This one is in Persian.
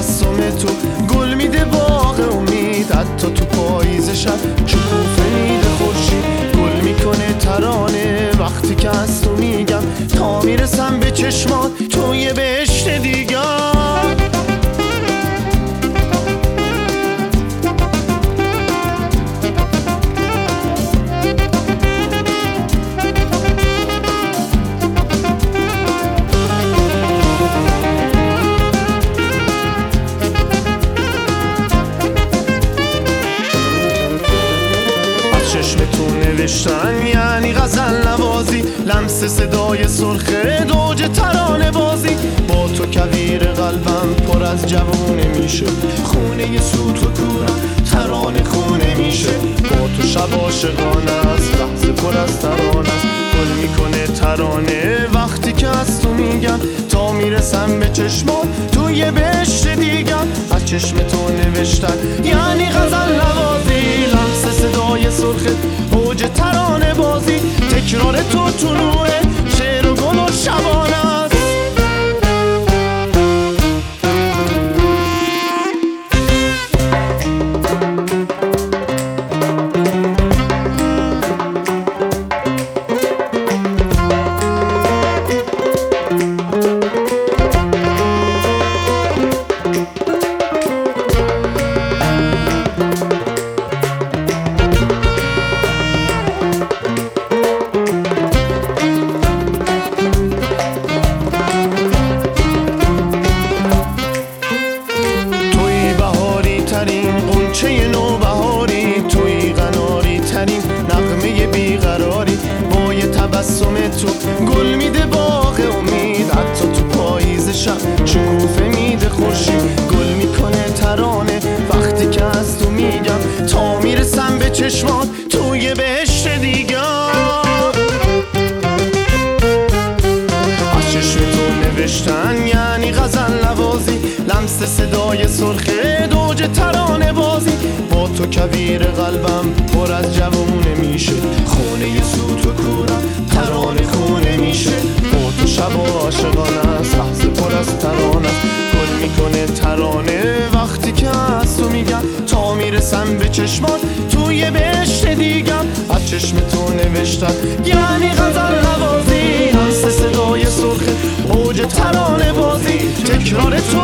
تبسم تو گل میده باغ امید، حتی تو پاییز شب شکوفه میده خورشید. گل میکنه ترانه وقتی که از تو میگم، تا میرسم به چشمات تو یه بهشت دیگر. چشمتون نوشتن یعنی غزل نوازی، لمس صدای سرخه دوج ترانه بازی. با تو کویر قلبم پر از جوونه میشه، خونه سوت و کورم ترانه خونه میشه. با تو شب عاشقانه است، لحظه پر از ترانه است. گل میکنه ترانه وقتی که از تو میگم، تا میرسم به چشمات تو یه بهشت دیگر. از چشمتون نوشتن یعنی غزل نوازی، لمس صدای سرخ اوج ترانه بازی. تکرار تو طلوع شعر و گل و شبانه است. قنچه نوبهاری توی قناری ترین نغمه بیقراری. با یه تبسم تو گل میده باغ امید، حتی تو پاییز شب شکوفه میده خورشید. گل میکنه ترانه وقتی که از تو میگم، تا میرسم به چشمات توی بهشت دیگر. از چشم تو نوشتن یعنی غزل نوازی، لمس صدای سرخه دوج ترانه بازی. با تو کویر قلبم پر از جوونه میشه، خونه سوت و کورم ترانه خونه میشه. با تو شب عاشقانه است، لحظه پر از ترانه است. گل میکنه ترانه وقتی که از تو میگم، تا میرسم به چشمات توی بهشت دیگر. از چشم تو نوشتن یعنی غزل نوازی، لمس صدای سرخ اوج ترانه بازی. تکرار تو